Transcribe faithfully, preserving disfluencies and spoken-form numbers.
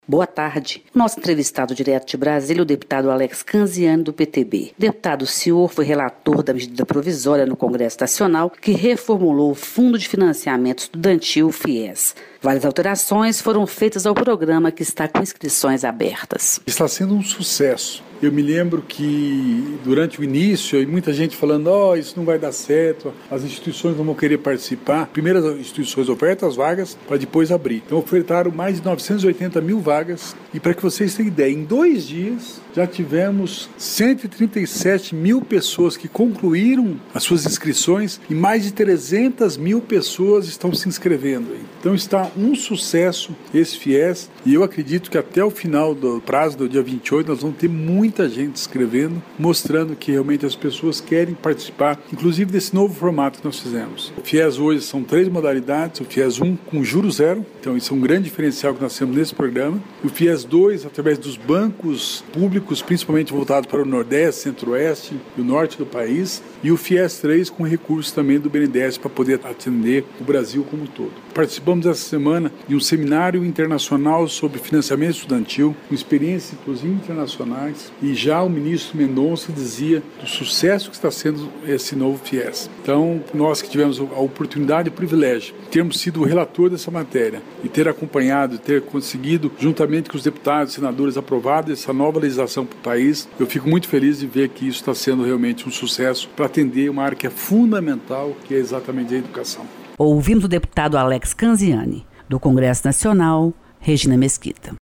Boa tarde. Nosso entrevistado direto de Brasília, o deputado Alex Canziani, do P T B. Deputado, o senhor foi relator da medida provisória no Congresso Nacional que reformulou o Fundo de Financiamento Estudantil, FIES. Várias alterações foram feitas ao programa que está com inscrições abertas. Está sendo um sucesso. Eu me lembro que durante o início, muita gente falando, ó, oh, isso não vai dar certo, as instituições não vão querer participar. Primeiro as instituições ofertam as vagas para depois abrir. Então ofertaram mais de novecentas e oitenta mil vagas. E para que vocês tenham ideia, em dois dias já tivemos cento e trinta e sete mil pessoas que concluíram as suas inscrições e mais de trezentas mil pessoas estão se inscrevendo. Então está um sucesso esse FIES e eu acredito que até o final do prazo do dia vinte e oito nós vamos ter muita gente escrevendo, mostrando que realmente as pessoas querem participar, inclusive desse novo formato que nós fizemos. O FIES hoje são três modalidades, o FIES um com juros zero, então isso é um grande diferencial que nós temos nesse programa. O FIES dois através dos bancos públicos, principalmente voltados para o Nordeste, Centro-Oeste e o Norte do país, e o FIES três com recursos também do B N D E S para poder atender o Brasil como um todo. Participamos essa semana de um seminário internacional sobre financiamento estudantil, com experiências inclusive internacionais, e já o ministro Mendonça dizia do sucesso que está sendo esse novo FIES. Então, nós que tivemos a oportunidade e o privilégio de termos sido o relator dessa matéria e ter acompanhado, ter conseguido, juntamente com os deputados e senadores, aprovado essa nova legislação para o país, eu fico muito feliz de ver que isso está sendo realmente um sucesso para atender uma área que é fundamental, que é exatamente a educação. Ouvimos o deputado Alex Canziani, do Congresso Nacional, Regina Mesquita.